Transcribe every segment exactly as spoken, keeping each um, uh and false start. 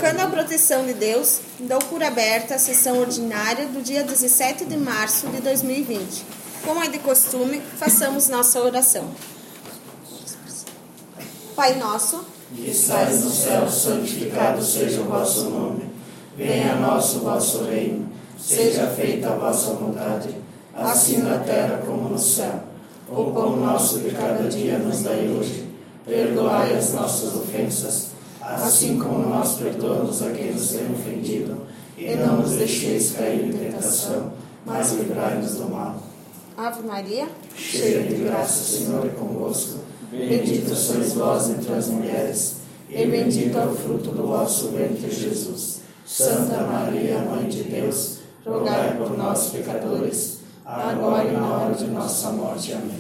Invocando a proteção de Deus, dou por aberta a sessão ordinária do dia dezessete de março de dois mil e vinte. Como é de costume, façamos nossa oração. Pai nosso, que estais no céu, santificado seja o vosso nome. Venha a nós o vosso reino. Seja feita a vossa vontade, assim na terra como no céu. O pão nosso de cada dia nos dai hoje. Perdoai as nossas ofensas, assim como nós perdoamos a quem nos tem ofendido. E não nos deixeis cair em tentação, mas livrai-nos do mal. Ave Maria, cheia de graça, o Senhor é convosco. Bendita sois vós entre as mulheres, e bendito é o fruto do vosso ventre, Jesus. Santa Maria, Mãe de Deus, rogai por nós, pecadores, agora e na hora de nossa morte. Amém.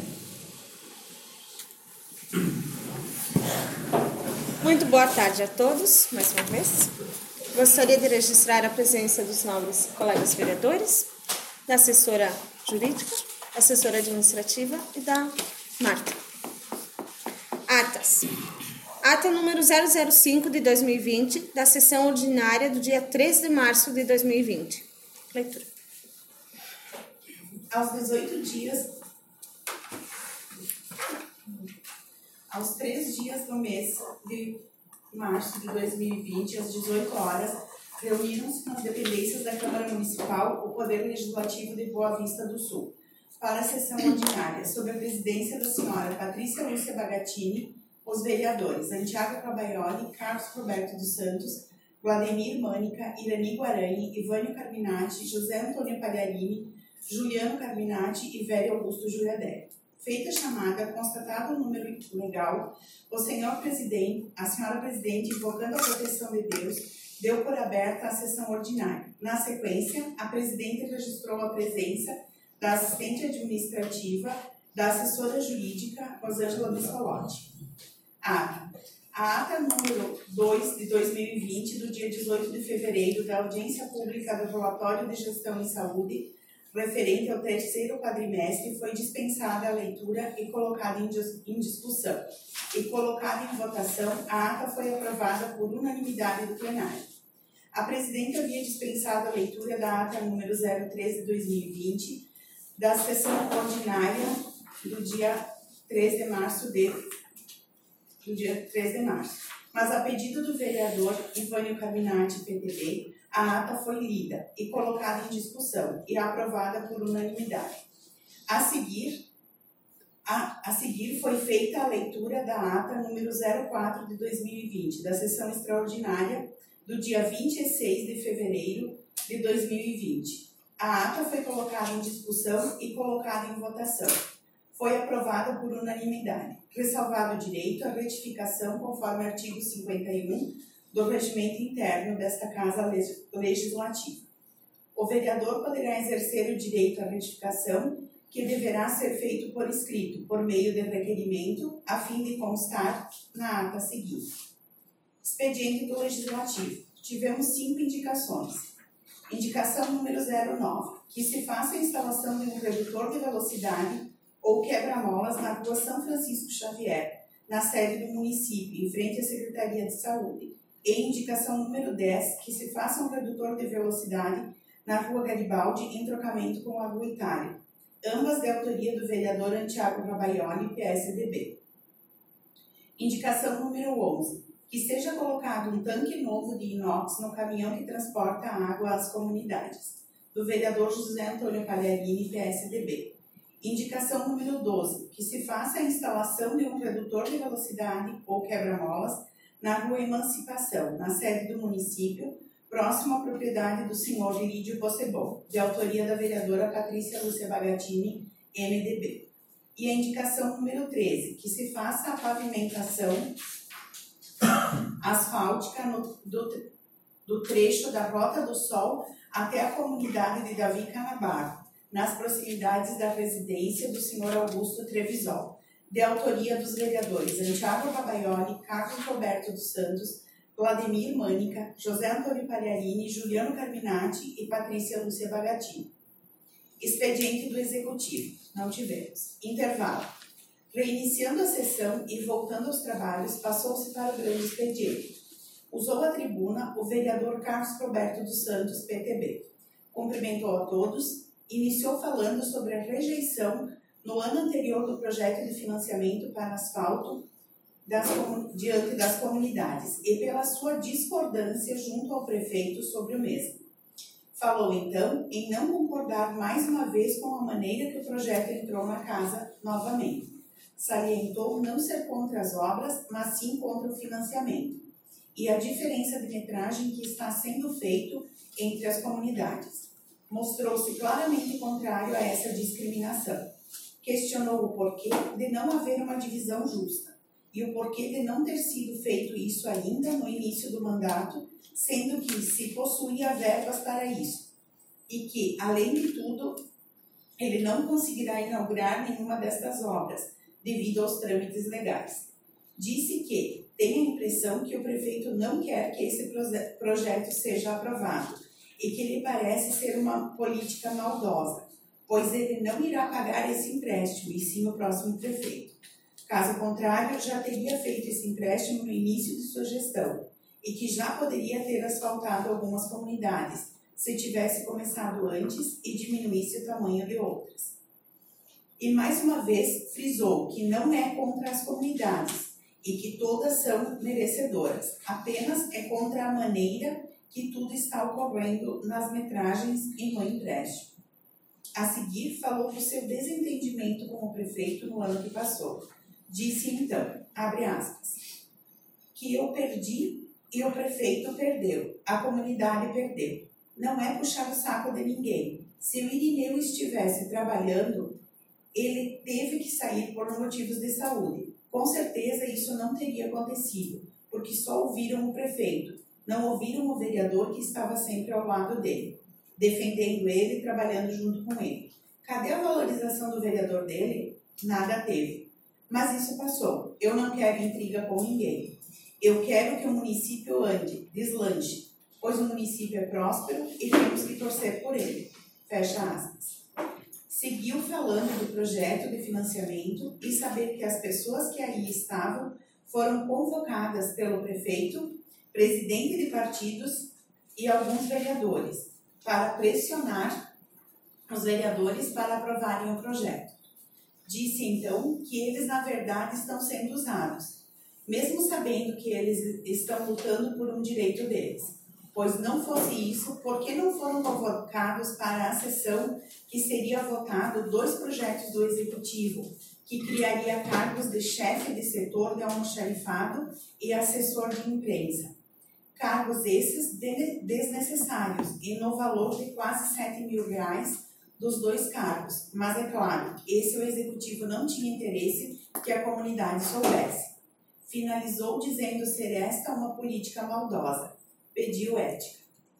Muito boa tarde a todos, mais uma vez. Gostaria de registrar a presença dos nobres colegas vereadores, da assessora jurídica, assessora administrativa e da Marta. Atas. Ata número zero zero cinco de dois mil e vinte, da sessão ordinária do dia três de março de dois mil e vinte. Leitura. Aos dezoito dias, aos três dias do mês de março de dois mil e vinte, às dezoito horas, reuniram-se nas dependências da Câmara Municipal o Poder Legislativo de Boa Vista do Sul, para a sessão ordinária, sob a presidência da senhora Patrícia Lúcia Bagatini, os vereadores Santiago Cabaioli, Carlos Roberto dos Santos, Vladimir Mânica, Irani Guarani, Ivânio Carminati, José Antônio Pagliarini, Juliano Carminati e Velho Augusto Juliadelli. Feita a chamada, constatado o número legal, o senhor presidente, a senhora presidente, invocando a proteção de Deus, deu por aberta a sessão ordinária. Na sequência, a presidente registrou a presença da assistente administrativa, da assessora jurídica, Rosângela Biscolotti. Ata. A ata número dois de dois mil e vinte, do dia dezoito de fevereiro, da audiência pública do relatório de gestão em saúde, referente ao terceiro quadrimestre, foi dispensada a leitura e colocada em, dis em discussão. E colocada em votação, a ata foi aprovada por unanimidade do plenário. A presidente havia dispensado a leitura da ata número zero três de dois mil e vinte, da sessão ordinária do dia três de março de, do dia três de março. Mas a pedido do vereador Ivânio Carminati, P T B, a ata foi lida e colocada em discussão e aprovada por unanimidade. A seguir, a, a seguir foi feita a leitura da ata número zero quatro de dois mil e vinte, da sessão extraordinária do dia vinte e seis de fevereiro de dois mil e vinte. A ata foi colocada em discussão e colocada em votação. Foi aprovada por unanimidade, ressalvado o direito à retificação conforme artigo cinquenta e um do regimento interno desta Casa Legislativa. O vereador poderá exercer o direito à retificação, que deverá ser feito por escrito, por meio de requerimento, a fim de constar na ata seguinte. Expediente do Legislativo. Tivemos cinco indicações. Indicação número zero nove, que se faça a instalação de um redutor de velocidade ou quebra-molas na rua São Francisco Xavier, na sede do município, em frente à Secretaria de Saúde. E indicação número dez, que se faça um redutor de velocidade na rua Garibaldi, em trocamento com a rua Itália, ambas de autoria do vereador Santiago Cabaioli, P S D B. Indicação número onze, que seja colocado um tanque novo de inox no caminhão que transporta a água às comunidades, do vereador José Antônio Pagliarini, P S D B. Indicação número doze, que se faça a instalação de um redutor de velocidade ou quebra-molas na rua Emancipação, na sede do município, próximo à propriedade do senhor Virídio Possebon, de autoria da vereadora Patrícia Lúcia Bagatini, M D B. E a indicação número treze, que se faça a pavimentação asfáltica no, do, do trecho da Rota do Sol até a comunidade de Davi Canabarro, nas proximidades da residência do senhor Augusto Trevisol, de autoria dos vereadores Santiago Cabaioli, Carlos Roberto dos Santos, Vladimir Mânica, José Antônio Pagliarini, Juliano Carminati e Patrícia Lúcia Bagatini. Expediente do Executivo. Não tivemos. Intervalo. Reiniciando a sessão e voltando aos trabalhos, passou-se para o grande expediente. Usou a tribuna o vereador Carlos Roberto dos Santos, P T B. Cumprimentou a todos, iniciou falando sobre a rejeição no ano anterior do projeto de financiamento para asfalto das, diante das comunidades e pela sua discordância junto ao prefeito sobre o mesmo. Falou, então, em não concordar mais uma vez com a maneira que o projeto entrou na casa novamente. Salientou não ser contra as obras, mas sim contra o financiamento e a diferença de metragem que está sendo feito entre as comunidades. Mostrou-se claramente contrário a essa discriminação. Questionou o porquê de não haver uma divisão justa e o porquê de não ter sido feito isso ainda no início do mandato, sendo que se possuía verbas para isso, e que, além de tudo, ele não conseguirá inaugurar nenhuma destas obras, devido aos trâmites legais. Disse que tem a impressão que o prefeito não quer que esse projeto seja aprovado, e que lhe parece ser uma política maldosa, pois ele não irá pagar esse empréstimo, e sim o próximo prefeito. Caso contrário, já teria feito esse empréstimo no início de sua gestão, e que já poderia ter asfaltado algumas comunidades, se tivesse começado antes e diminuísse o tamanho de outras. E mais uma vez frisou que não é contra as comunidades e que todas são merecedoras, apenas é contra a maneira que tudo está ocorrendo nas metragens e no empréstimo. A seguir, falou do seu desentendimento com o prefeito no ano que passou. Disse então, abre aspas, que eu perdi e o prefeito perdeu, a comunidade perdeu. Não é puxar o saco de ninguém. Se o Irineu estivesse trabalhando, ele teve que sair por motivos de saúde. Com certeza isso não teria acontecido, porque só ouviram o prefeito, não ouviram o vereador que estava sempre ao lado dele, defendendo ele e trabalhando junto com ele. Cadê a valorização do vereador dele? Nada teve. Mas isso passou. Eu não quero intriga com ninguém. Eu quero que o município ande, deslanche, pois o município é próspero e temos que torcer por ele. Fecha aspas. Seguiu falando do projeto de financiamento e saber que as pessoas que aí estavam foram convocadas pelo prefeito, presidente de partidos e alguns vereadores para pressionar os vereadores para aprovarem o projeto. Disse então que eles na verdade estão sendo usados, mesmo sabendo que eles estão lutando por um direito deles. Pois não fosse isso, por que não foram convocados para a sessão que seria votado dois projetos do Executivo, que criaria cargos de chefe de setor de almoxarifado e assessor de imprensa? Cargos esses desnecessários e no valor de quase sete mil reais dos dois cargos. Mas é claro, esse o Executivo não tinha interesse que a comunidade soubesse. Finalizou dizendo ser esta uma política maldosa. Pediu ética.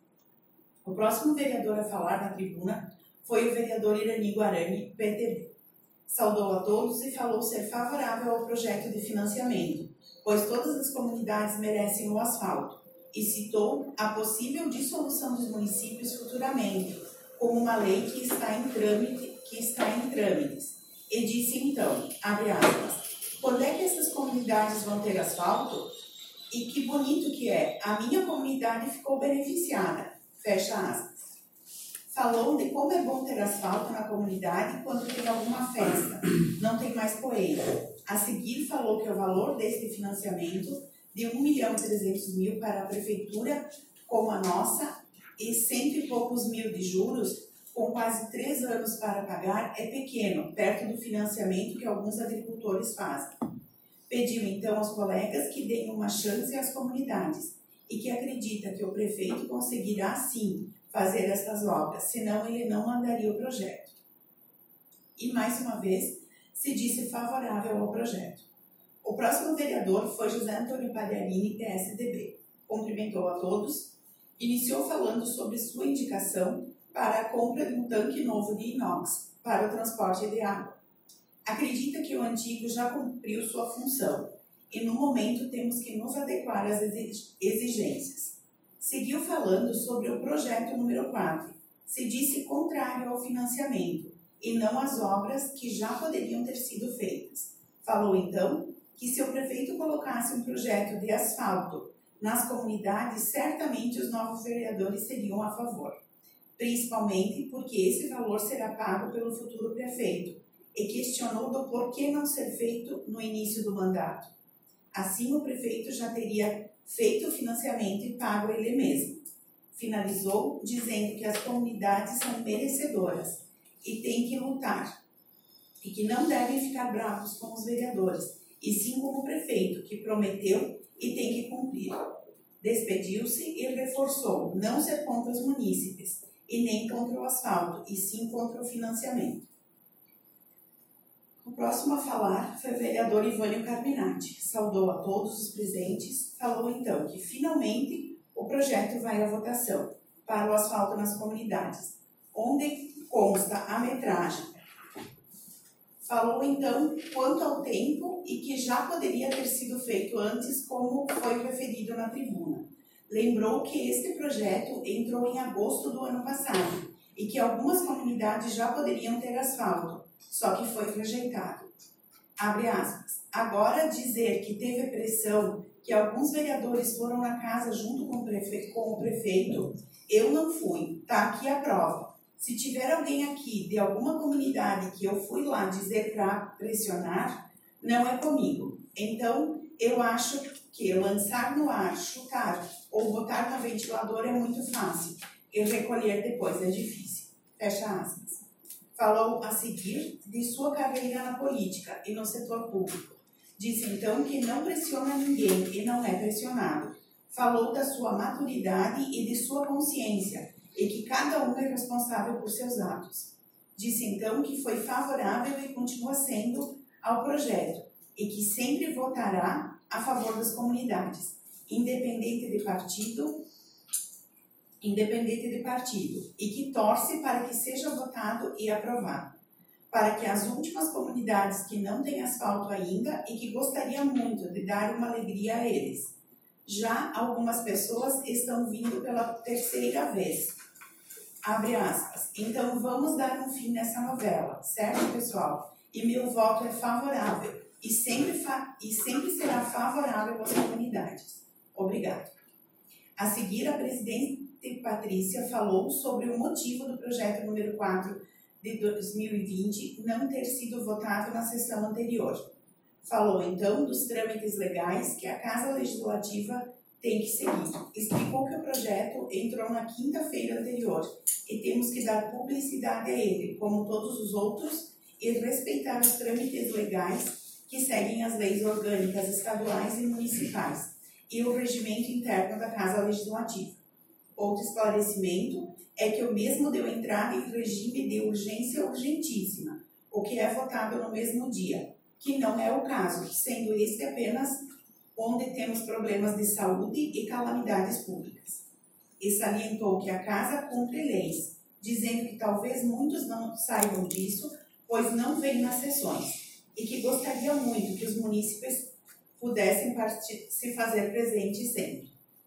O próximo vereador a falar na tribuna foi o vereador Irani Guarani, P T B. Saudou a todos e falou ser favorável ao projeto de financiamento, pois todas as comunidades merecem o asfalto, e citou a possível dissolução dos municípios futuramente, como uma lei que está em trâmite, que está em trâmites. E disse então, abre aspas, quando é que essas comunidades vão ter asfalto? E que bonito que é, a minha comunidade ficou beneficiada, fecha aspas. Falou de como é bom ter asfalto na comunidade quando tem alguma festa, não tem mais poeira. A seguir falou que o valor deste financiamento de um milhão e trezentos mil para a prefeitura como a nossa e cento e poucos mil de juros, com quase três anos para pagar, é pequeno, perto do financiamento que alguns agricultores fazem. Pediu então aos colegas que deem uma chance às comunidades e que acredita que o prefeito conseguirá sim fazer estas obras, senão ele não mandaria o projeto. E mais uma vez se disse favorável ao projeto. O próximo vereador foi José Antônio Pagliarini, P S D B. Cumprimentou a todos, iniciou falando sobre sua indicação para a compra de um tanque novo de inox para o transporte de água. Acredita que o antigo já cumpriu sua função e no momento temos que nos adequar às exigências. Seguiu falando sobre o projeto número quatro. Se disse contrário ao financiamento e não às obras que já poderiam ter sido feitas. Falou então que se o prefeito colocasse um projeto de asfalto nas comunidades, certamente os novos vereadores seriam a favor, principalmente porque esse valor será pago pelo futuro prefeito, e questionou do porquê não ser feito no início do mandato. Assim, o prefeito já teria feito o financiamento e pago ele mesmo. Finalizou dizendo que as comunidades são merecedoras e têm que lutar, e que não devem ficar bravos com os vereadores, e sim com o prefeito, que prometeu e tem que cumprir. Despediu-se e reforçou não ser contra os munícipes, e nem contra o asfalto, e sim contra o financiamento. O próximo a falar foi o vereador Ivânio Carminati, que saudou a todos os presentes, falou então que finalmente o projeto vai à votação para o asfalto nas comunidades, onde consta a metragem. Falou então quanto ao tempo e que já poderia ter sido feito antes, como foi referido na tribuna. Lembrou que este projeto entrou em agosto do ano passado e que algumas comunidades já poderiam ter asfalto, só que foi rejeitado. Abre aspas. Agora dizer que teve pressão, que alguns vereadores foram na casa junto com o, prefe... com o prefeito, eu não fui, tá aqui a prova. Se tiver alguém aqui de alguma comunidade que eu fui lá dizer para pressionar, não é comigo. Então, eu acho que lançar no ar, chutar ou botar no ventilador é muito fácil. E recolher depois é difícil. Fecha aspas. Falou a seguir de sua carreira na política e no setor público. Disse então que não pressiona ninguém e não é pressionado. Falou da sua maturidade e de sua consciência e que cada um é responsável por seus atos. Disse então que foi favorável e continua sendo ao projeto e que sempre votará a favor das comunidades, independente de partido, independente de partido, e que torce para que seja votado e aprovado, para que as últimas comunidades que não têm asfalto ainda e que gostaria muito de dar uma alegria a eles. Já algumas pessoas estão vindo pela terceira vez. Abre aspas. Então vamos dar um fim nessa novela, certo, pessoal? E meu voto é favorável e sempre, fa e sempre será favorável às comunidades. Obrigado. A seguir, a presidente Patrícia falou sobre o motivo do projeto número quatro de dois mil e vinte não ter sido votado na sessão anterior. Falou, então, dos trâmites legais que a Casa Legislativa tem que seguir. Explicou que o projeto entrou na quinta-feira anterior e temos que dar publicidade a ele, como todos os outros, e respeitar os trâmites legais que seguem as leis orgânicas estaduais e municipais e o regimento interno da Casa Legislativa. Outro esclarecimento é que o mesmo deu entrada em regime de urgência urgentíssima, o que é votado no mesmo dia, que não é o caso, sendo este apenas onde temos problemas de saúde e calamidades públicas. E salientou que a Casa cumpre leis, dizendo que talvez muitos não saibam disso, pois não vêm nas sessões, e que gostaria muito que os munícipes pudessem se fazer presentes sempre.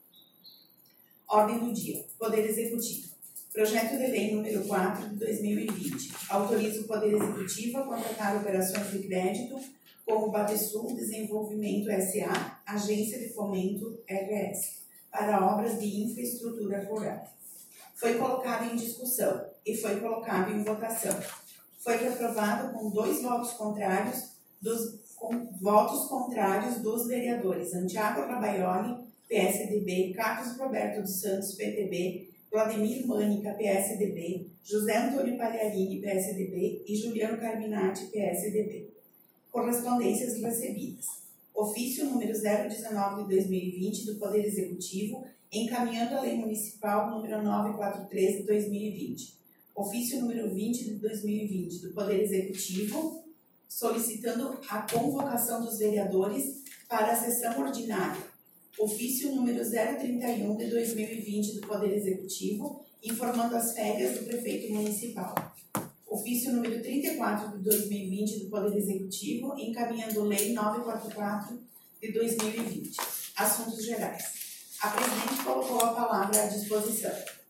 Ordem do dia. Poder Executivo. Projeto de Lei número quatro de dois mil e vinte. Autoriza o Poder Executivo a contratar operações de crédito com o Badesul Desenvolvimento S A, Agência de Fomento R S, para obras de infraestrutura rural. Foi colocado em discussão e foi colocado em votação. Foi aprovado com dois votos contrários dos, com votos contrários dos vereadores Santiago Rabaioli, P S D B, Carlos Roberto dos Santos, P T B, Vladimir Mânica, P S D B, José Antônio Pagliarini, P S D B e Juliano Carminati, P S D B. Correspondências recebidas. Ofício número zero dezenove de dois mil e vinte do Poder Executivo, encaminhando a Lei Municipal número novecentos e quarenta e três de dois mil e vinte. Ofício número vinte de dois mil e vinte do Poder Executivo, solicitando a convocação dos vereadores para a sessão ordinária. Ofício número zero trinta e um de dois mil e vinte do Poder Executivo, informando as férias do prefeito municipal. Ofício número trinta e quatro de dois mil e vinte do Poder Executivo, encaminhando Lei novecentos e quarenta e quatro de dois mil e vinte. Assuntos gerais. A presidente colocou a palavra à disposição.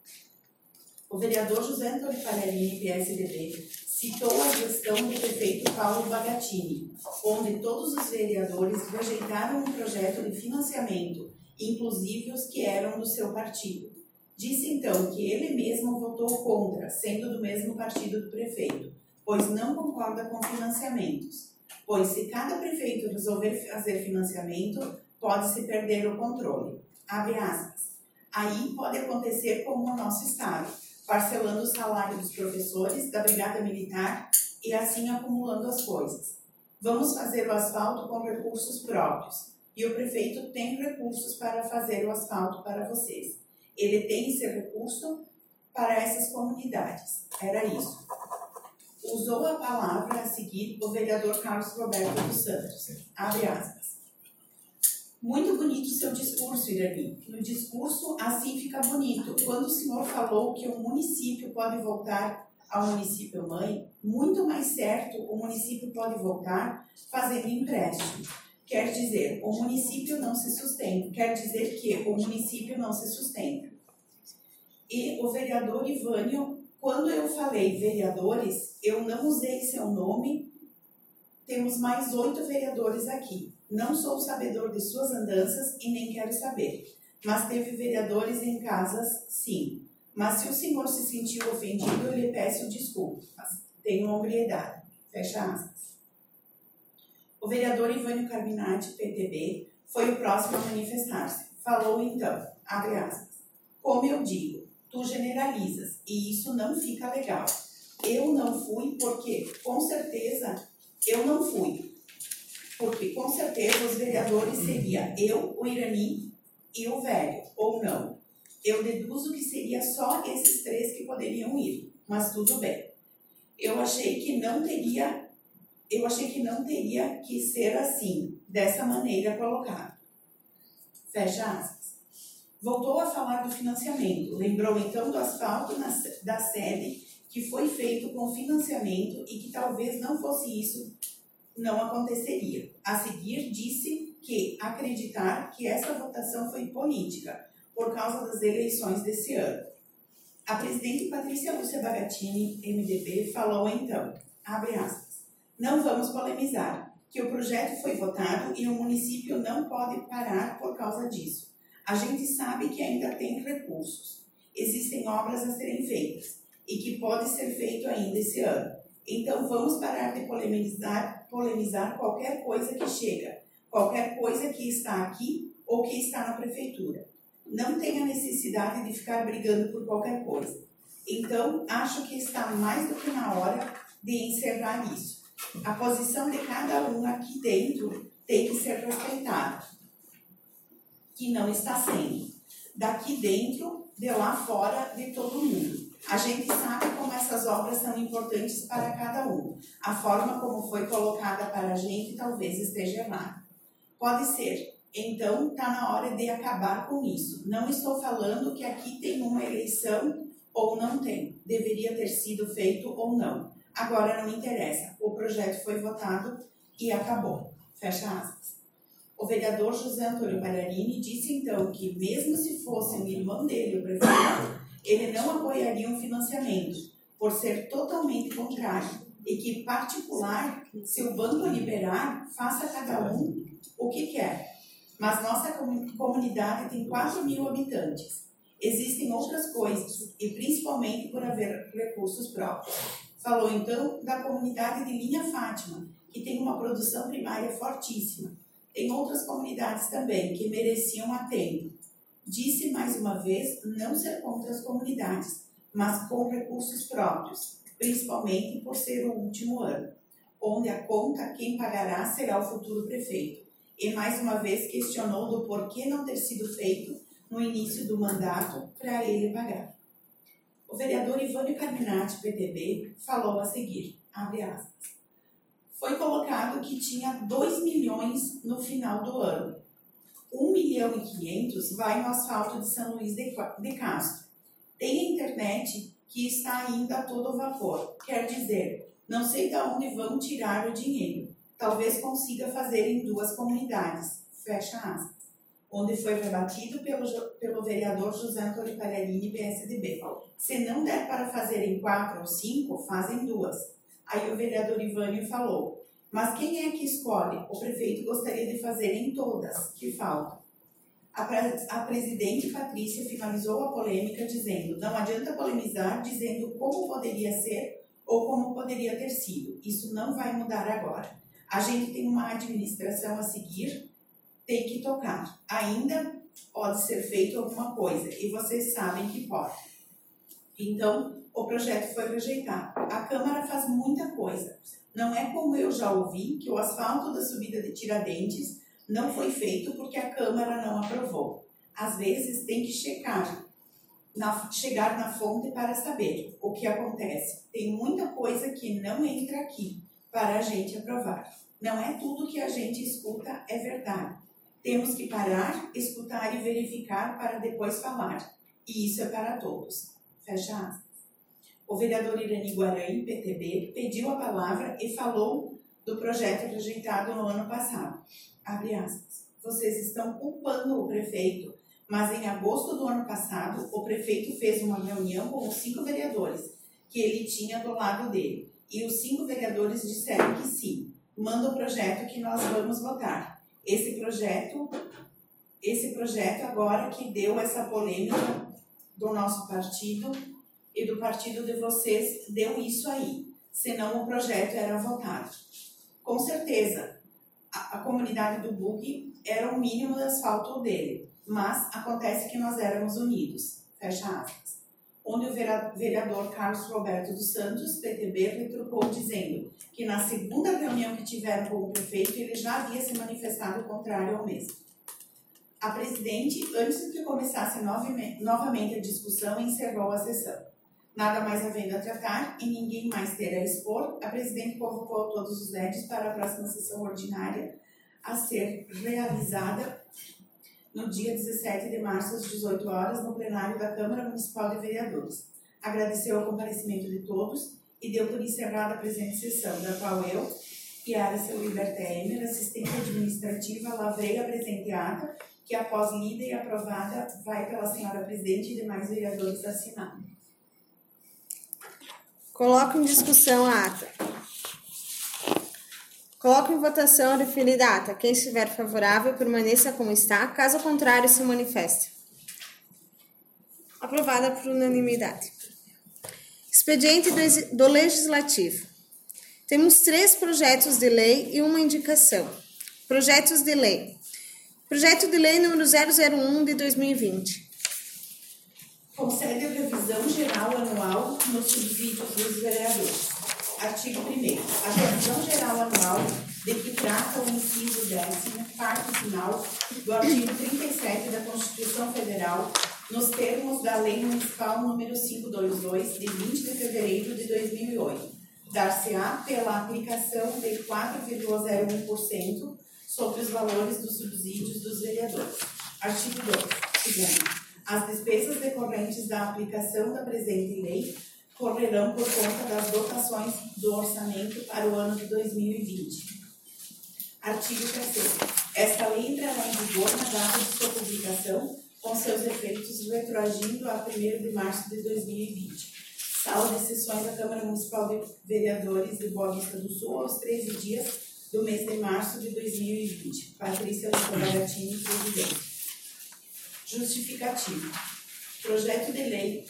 O vereador José Antônio Pagliarini, P S D B, citou a gestão do prefeito Paulo Bagatini, onde todos os vereadores rejeitaram um projeto de financiamento inclusive os que eram do seu partido. Disse então que ele mesmo votou contra, sendo do mesmo partido do prefeito, pois não concorda com financiamentos. Pois se cada prefeito resolver fazer financiamento, pode-se perder o controle. Abre aspas. Aí pode acontecer como no nosso estado, parcelando o salário dos professores, da brigada militar e assim acumulando as coisas. Vamos fazer o asfalto com recursos próprios. E o prefeito tem recursos para fazer o asfalto para vocês. Ele tem esse recurso para essas comunidades. Era isso. Usou a palavra a seguir o vereador Carlos Roberto dos Santos. Abre aspas. Muito bonito seu discurso, Irani. No discurso, assim fica bonito. Quando o senhor falou que o município pode voltar ao município mãe, muito mais certo o município pode voltar fazendo empréstimo. Quer dizer, o município não se sustenta. Quer dizer que o município não se sustenta. E o vereador Ivânio, quando eu falei vereadores, eu não usei seu nome. Temos mais oito vereadores aqui. Não sou sabedor de suas andanças e nem quero saber. Mas teve vereadores em casas, sim. Mas se o senhor se sentiu ofendido, eu lhe peço desculpas. Tenho hombridade. Fecha aspas. O vereador Ivânio Carminati, P T B, foi o próximo a manifestar-se. Falou então, abre aspas, como eu digo, tu generalizas e isso não fica legal. Eu não fui porque, com certeza, eu não fui. Porque, com certeza, os vereadores seria eu, o Irani e o velho, ou não. Eu deduzo que seria só esses três que poderiam ir, mas tudo bem. Eu achei que não teria... Eu achei que não teria que ser assim, dessa maneira colocado. Fecha aspas. Voltou a falar do financiamento. Lembrou então do asfalto na, da sede que foi feito com financiamento e que talvez não fosse isso, não aconteceria. A seguir, disse que acreditar que essa votação foi política, por causa das eleições desse ano. A presidente Patrícia Lúcia Bagatini, M D B, falou então, abre aspas, não vamos polemizar, que o projeto foi votado e o município não pode parar por causa disso. A gente sabe que ainda tem recursos, existem obras a serem feitas e que pode ser feito ainda esse ano. Então vamos parar de polemizar, polemizar qualquer coisa que chega, qualquer coisa que está aqui ou que está na prefeitura. Não tem a necessidade de ficar brigando por qualquer coisa. Então, acho que está mais do que na hora de encerrar isso. A posição de cada um aqui dentro tem que ser respeitada, que não está sendo. Daqui dentro, de lá fora, de todo mundo. A gente sabe como essas obras são importantes para cada um. A forma como foi colocada para a gente talvez esteja errada. Pode ser. Então, está na hora de acabar com isso. Não estou falando que aqui tem uma eleição ou não tem. Deveria ter sido feito ou não. Agora não interessa. O projeto foi votado e acabou. Fecha aspas. O vereador José Antônio Palharini disse então que, mesmo se fosse o irmão dele, o prefeito, ele não apoiaria um financiamento, por ser totalmente contrário, e que, particular, se o banco liberar, faça cada um o que quer. Mas nossa comunidade tem quatro mil habitantes. Existem outras coisas, e principalmente por haver recursos próprios. Falou então da comunidade de Linha Fátima, que tem uma produção primária fortíssima. Tem outras comunidades também que mereciam atento. Disse mais uma vez não ser contra as comunidades, mas com recursos próprios, principalmente por ser o último ano, onde a conta quem pagará será o futuro prefeito. E mais uma vez questionou do porquê não ter sido feito no início do mandato para ele pagar. O vereador Ivânio Carminati, P T B, falou a seguir, abre aspas, foi colocado que tinha dois milhões no final do ano. um milhão e quinhentos vai no asfalto de São Luís de Castro. Tem a internet que está ainda a todo vapor. Quer dizer, não sei de onde vão tirar o dinheiro. Talvez consiga fazer em duas comunidades. Fecha aspas. Onde foi rebatido pelo, pelo vereador José Antônio Palharini, P S D B. Se não der para fazer em quatro ou cinco, fazem duas. Aí o vereador Ivânio falou, mas quem é que escolhe? O prefeito gostaria de fazer em todas, que faltam. A, pre a presidente Patrícia finalizou a polêmica dizendo: não adianta polemizar dizendo como poderia ser ou como poderia ter sido. Isso não vai mudar agora. A gente tem uma administração a seguir, tem que tocar. Ainda pode ser feito alguma coisa e vocês sabem que pode. Então, o projeto foi rejeitado. A Câmara faz muita coisa. Não é como eu já ouvi, que o asfalto da subida de Tiradentes não foi feito porque a Câmara não aprovou. Às vezes tem que checar, na, chegar na fonte para saber o que acontece. Tem muita coisa que não entra aqui para a gente aprovar. Não é tudo que a gente escuta é verdade. Temos que parar, escutar e verificar para depois falar. E isso é para todos. Fecha aspas. O vereador Irani Guarani, P T B, pediu a palavra e falou do projeto rejeitado no ano passado. Abre aspas. Vocês estão culpando o prefeito, mas em agosto do ano passado, o prefeito fez uma reunião com os cinco vereadores que ele tinha do lado dele. E os cinco vereadores disseram que sim. Manda o projeto que nós vamos votar. Esse projeto, esse projeto agora que deu essa polêmica do nosso partido e do partido de vocês, deu isso aí. Senão o projeto era votado. Com certeza, a, a comunidade do Bug era o mínimo de asfalto dele, mas acontece que nós éramos unidos. Fecha aspas. Onde o vereador Carlos Roberto dos Santos, P T B, retrucou dizendo que na segunda reunião que tiveram com o prefeito, ele já havia se manifestado contrário ao mesmo. A presidente, antes que começasse novamente a discussão, encerrou a sessão. Nada mais havendo a tratar e ninguém mais ter a expor, a presidente convocou todos os vereadores para a próxima sessão ordinária a ser realizada no dia dezessete de março, às dezoito horas, no plenário da Câmara Municipal de Vereadores. Agradeceu o comparecimento de todos e deu por encerrada a presente sessão, da qual eu, Yara Silberta Emer, assistente administrativa, lavrei a presente ata, que após lida e aprovada, vai pela senhora presidente e demais vereadores assinado. Coloco em discussão a ata. Coloco em votação a referida ata. Quem estiver favorável, permaneça como está. Caso contrário, se manifeste. Aprovada por unanimidade. Expediente do Legislativo. Temos três projetos de lei e uma indicação. Projetos de lei. Projeto de lei número zero zero um de dois mil e vinte. Concede a revisão geral anual nos subsídios dos vereadores. Artigo primeiro. A revisão geral anual de que trata o inciso décimo, parte final, do artigo trinta e sete da Constituição Federal, nos termos da Lei Municipal número quinhentos e vinte e dois, de vinte de fevereiro de dois mil e oito, dar-se-á pela aplicação de quatro vírgula zero um por cento sobre os valores dos subsídios dos vereadores. Artigo dois. Segundo. As despesas decorrentes da aplicação da presente lei correrão por conta das dotações do orçamento para o ano de dois mil e vinte. Artigo terceiro. Esta lei entrará em vigor na data de sua publicação, com seus efeitos retroagindo a primeiro de março de dois mil e vinte. Sala de sessões da Câmara Municipal de Vereadores de Boa Vista do Sul, aos treze dias do mês de março de dois mil e vinte. Patrícia Bagatini, presidente. Justificativo. Projeto de lei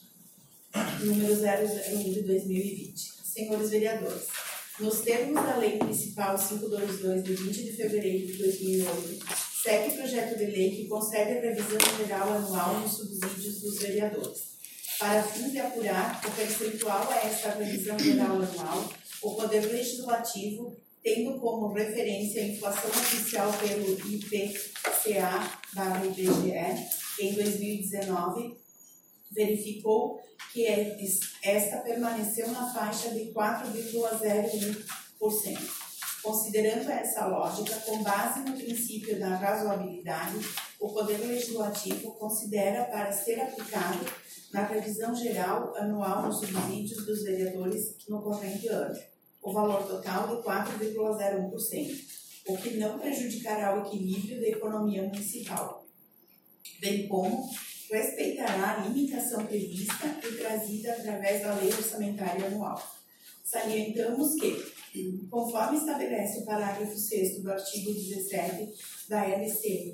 número zero zero um de dois mil e vinte. Senhores vereadores, nos termos da Lei Municipal quinhentos e vinte e dois, de vinte de fevereiro de dois mil e oito, segue projeto de lei que concede a revisão geral anual nos subsídios dos vereadores. Para fins de apurar o percentual a esta revisão geral anual, o Poder Legislativo, tendo como referência a inflação oficial pelo I P C A barra I B G E em dois mil e dezenove, verificou que esta permaneceu na faixa de quatro vírgula zero um por cento. Considerando essa lógica, com base no princípio da razoabilidade, o Poder Legislativo considera para ser aplicado na revisão geral anual nos subsídios dos vereadores no corrente ano o valor total de quatro vírgula zero um por cento, o que não prejudicará o equilíbrio da economia municipal, bem como respeitará a limitação prevista e trazida através da Lei Orçamentária Anual. Salientamos que, conforme estabelece o parágrafo sexto do artigo dezessete da L C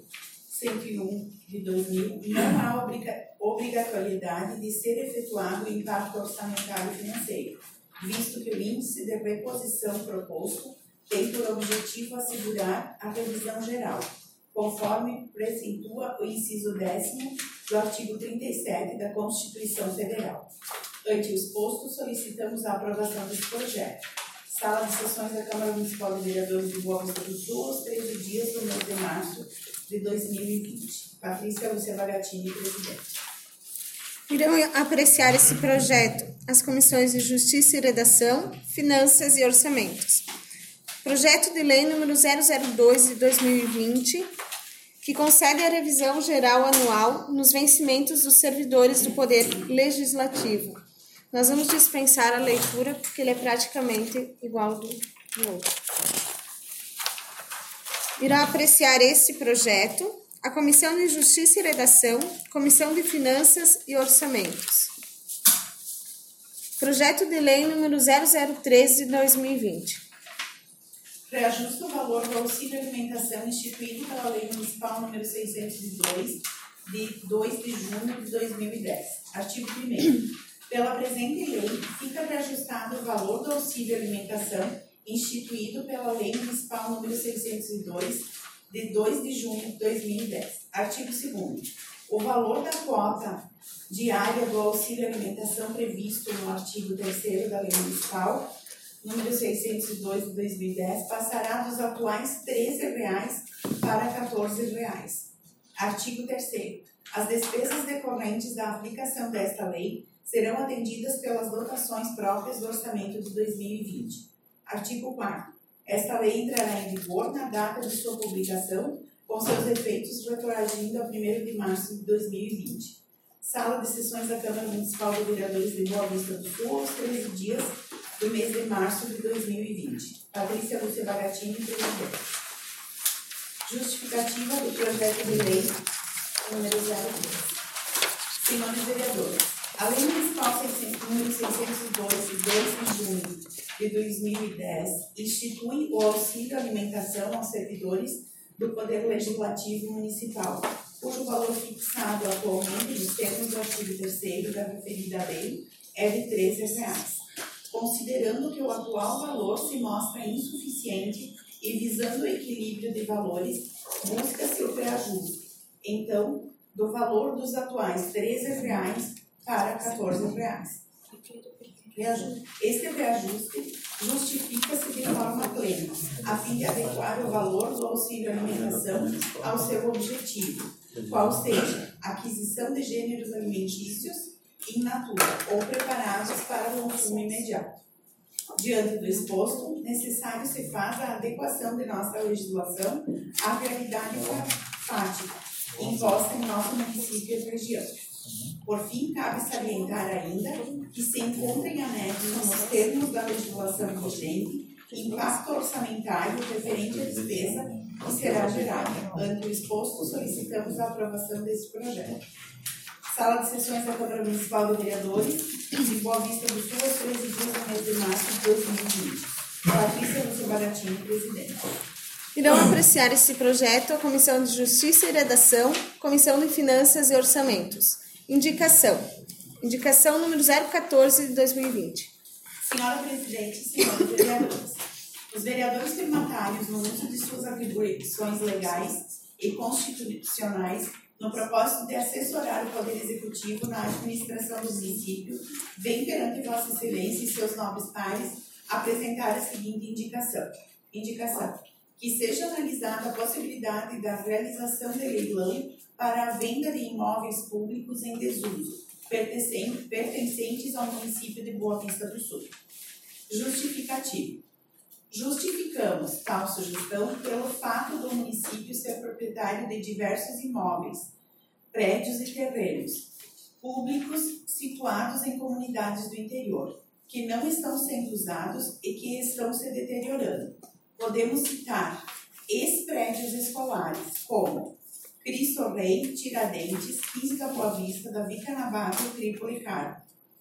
cento e um de dois mil, não há obriga obrigatoriedade de ser efetuado o impacto orçamentário financeiro, visto que o índice de reposição proposto tem por objetivo assegurar a revisão geral, conforme preceitua o inciso décimo do artigo trinta e sete da Constituição Federal. Ante o exposto, solicitamos a aprovação desse projeto. Sala de sessões da Câmara Municipal de Vereadores de Boa Vista do Sul, aos treze dias do mês de março de dois mil e vinte. Patrícia Lúcia Bagatini, presidente. Irão apreciar esse projeto as comissões de Justiça e Redação, Finanças e Orçamentos. Projeto de Lei número zero zero dois de dois mil e vinte, que concede a revisão geral anual nos vencimentos dos servidores do Poder Legislativo. Nós vamos dispensar a leitura, porque ele é praticamente igual do, do outro. Irá apreciar esse projeto a Comissão de Justiça e Redação, Comissão de Finanças e Orçamentos. Projeto de Lei número zero zero três de dois mil e vinte. Reajuste do valor do auxílio alimentação instituído pela Lei Municipal número seiscentos e dois, de dois de junho de dois mil e dez. Artigo primeiro. Pela presente lei, fica reajustado o valor do auxílio alimentação instituído pela Lei Municipal número seiscentos e dois, de dois de junho de dois mil e dez. Artigo segundo. O valor da quota diária do auxílio alimentação previsto no artigo terceiro da Lei Municipal número seiscentos e dois de dois mil e dez passará dos atuais treze reais para quatorze reais. Artigo terceiro. As despesas decorrentes da aplicação desta lei serão atendidas pelas dotações próprias do orçamento de dois mil e vinte. Artigo quarto. Esta lei entrará em vigor na data de sua publicação, com seus efeitos retroagindo a primeiro de março de dois mil e vinte. Sala de sessões da Câmara Municipal de Vereadores de Boa Vista do Sul, aos treze dias do mês de março de dois mil e vinte. Patrícia Lúcia Bagatini, presidente. Justificativa do projeto de lei número zero três. Senhores vereadores, a Lei Municipal número seiscentos e dois, de dois de junho de dois mil e dez, institui o auxílio alimentação aos servidores do Poder Legislativo Municipal, cujo valor fixado atualmente nos termos do artigo terceiro da referida lei é de treze reais. Considerando que o atual valor se mostra insuficiente e visando o equilíbrio de valores, busca-se o reajuste, então, do valor dos atuais treze reais para quatorze reais. Reajuste. Este reajuste justifica-se de forma plena, a fim de adequar o valor do auxílio alimentação ao seu objetivo, qual seja aquisição de gêneros alimentícios in natura ou preparados para o consumo imediato. Diante do exposto, necessário se faz a adequação de nossa legislação à realidade fática imposta em nosso município e região. Por fim, cabe salientar ainda que se encontra em anexo nos termos da legislação vigente impacto orçamentário referente à despesa que será gerada. Ante o exposto, solicitamos a aprovação desse projeto. Sala de sessões da Câmara Municipal de Vereadores de Boa Vista do Sul, aos treze dias do mês de março de dois mil e vinte. Patrícia Lúcia Bagatini, presidente. Irão apreciar esse projeto a Comissão de Justiça e Redação, Comissão de Finanças e Orçamentos. Indicação. Indicação número zero quatorze de dois mil e vinte. Senhora Presidente, senhores vereadores, os vereadores firmatários, no uso de suas atribuições legais e constitucionais, no propósito de assessorar o Poder Executivo na administração do município, vem perante Vossa Excelência e seus nobres pares apresentar a seguinte indicação. Indicação. Que seja analisada a possibilidade da realização de leilão para a venda de imóveis públicos em desuso, pertencentes ao município de Boa Vista do Sul. Justificativo. Justificamos tal sugestão pelo fato do município ser proprietário de diversos imóveis, prédios e terrenos públicos situados em comunidades do interior, que não estão sendo usados e que estão se deteriorando. Podemos citar ex-prédios escolares, como Cristo Rei, Tiradentes, quinze da Boa Vista, Davi Canabato, Trípoli Caro,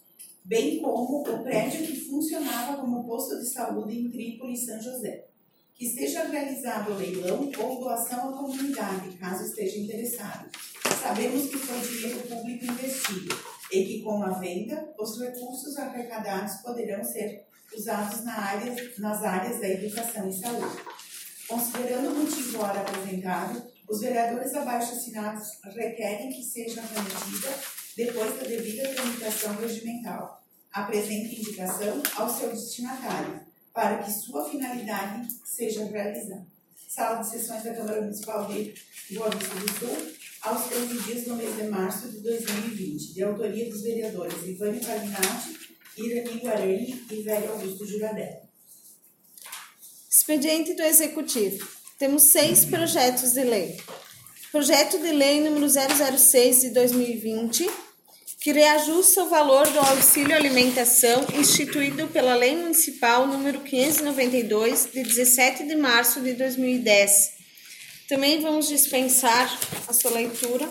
bem como o prédio que funcionava como posto de saúde em Trípoli e São José. Que seja realizado o leilão ou doação à comunidade, caso esteja interessado. passado. Sabemos que foi dinheiro público investido e que, com a venda, os recursos arrecadados poderão ser usados na área, nas áreas da educação e saúde. Considerando o motivo ora apresentado, os vereadores abaixo assinados requerem que seja remetida, depois da devida tramitação regimental, a presente indicação ao seu destinatário, para que sua finalidade seja realizada. Sala de Sessões da Câmara Municipal de Boa Vista do Sul, aos treze dias do mês de março de dois mil e vinte, de autoria dos vereadores Ivânio Carinati, Irani Guarani e Velho Augusto Juradelli. Expediente do Executivo. Temos seis projetos de lei. Projeto de lei número zero zero seis de dois mil e vinte, que reajusta o valor do auxílio alimentação instituído pela Lei Municipal número quinhentos e noventa e dois, de dezessete de março de dois mil e dez. Também vamos dispensar a sua leitura.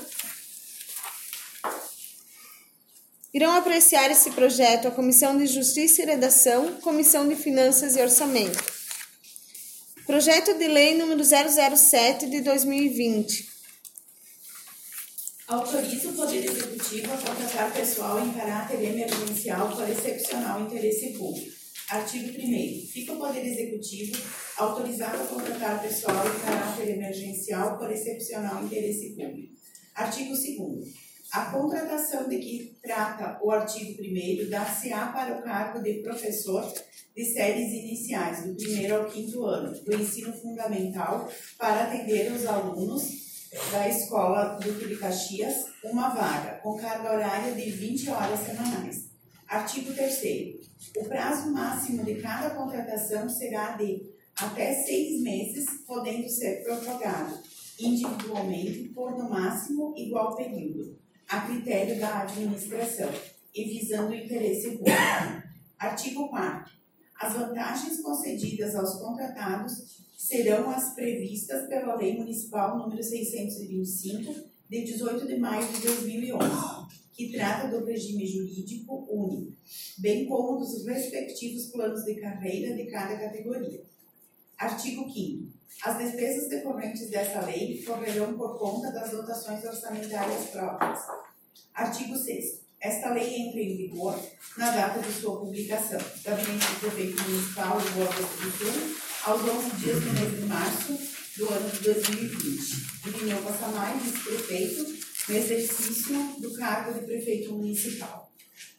Irão apreciar esse projeto a Comissão de Justiça e Redação, Comissão de Finanças e Orçamento. Projeto de lei número zero zero sete de dois mil e vinte. Autoriza o Poder Executivo a contratar pessoal em caráter emergencial por excepcional interesse público. Artigo primeiro. Fica o Poder Executivo autorizado a contratar pessoal em caráter emergencial por excepcional interesse público. Artigo segundo. A contratação de que trata o artigo primeiro dar-se-á para o cargo de professor de séries iniciais, do primeiro ao quinto ano, do ensino fundamental, para atender os alunos da Escola Duque de Caxias, uma vaga, com carga horária de vinte horas semanais. Artigo terceiro. O prazo máximo de cada contratação será de até seis meses, podendo ser prorrogado individualmente por, no máximo, igual período, a critério da administração, e visando o interesse público. Artigo quarto. As vantagens concedidas aos contratados serão as previstas pela Lei Municipal número seiscentos e vinte e cinco, de dezoito de maio de dois mil e onze, que trata do regime jurídico único, bem como dos respectivos planos de carreira de cada categoria. Artigo quinto. As despesas decorrentes dessa lei correrão por conta das dotações orçamentárias próprias. Artigo sexto. Esta lei entra em vigor na data de sua publicação. Gabinete do Prefeito Municipal de Boa Vista do Sul, aos onze dias do mês de março do ano de dois mil e vinte. Irineu Passamai, vice-prefeito, no exercício do cargo de prefeito municipal.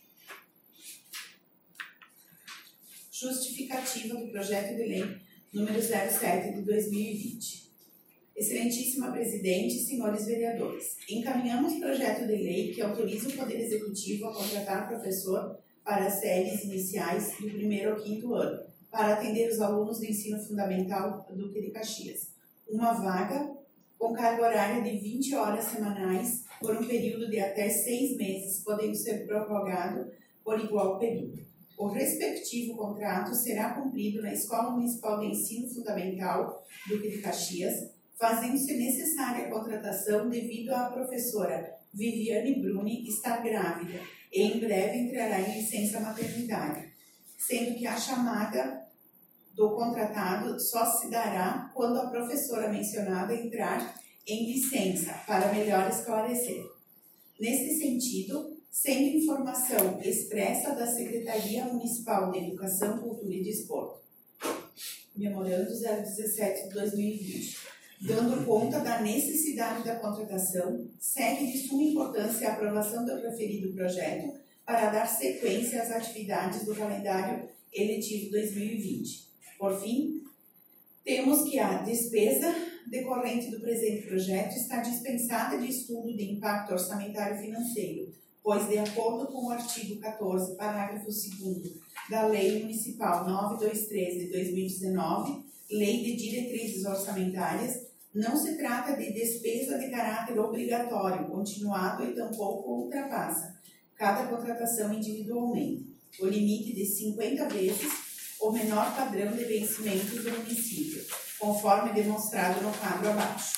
Justificativa do projeto de lei número zero sete de dois mil e vinte. Excelentíssima Presidente, senhores vereadores, encaminhamos projeto de lei que autoriza o Poder Executivo a contratar professor para as séries iniciais do primeiro ao quinto ano, para atender os alunos do ensino fundamental do Duque de Caxias. Uma vaga com carga horária de vinte horas semanais por um período de até seis meses, podendo ser prorrogado por igual período. O respectivo contrato será cumprido na Escola Municipal de Ensino Fundamental Duque de Caxias, fazendo-se necessária a contratação devido à professora Viviane Bruni estar grávida e em breve entrará em licença maternidade, sendo que a chamada do contratado só se dará quando a professora mencionada entrar em licença, para melhor esclarecer. Nesse sentido, sendo informação expressa da Secretaria Municipal de Educação, Cultura e Desporto, memorando zero dezessete de dois mil e vinte, dando conta da necessidade da contratação, segue de suma importância a aprovação do referido projeto para dar sequência às atividades do calendário eletivo dois mil e vinte. Por fim, temos que a despesa decorrente do presente projeto está dispensada de estudo de impacto orçamentário financeiro, pois, de acordo com o artigo quatorze, parágrafo segundo da Lei Municipal novecentos e vinte e três de dois mil e dezenove, Lei de Diretrizes Orçamentárias, não se trata de despesa de caráter obrigatório, continuado e tampouco ultrapassa cada contratação individualmente o limite de cinquenta vezes o menor padrão de vencimento do município, conforme demonstrado no quadro abaixo.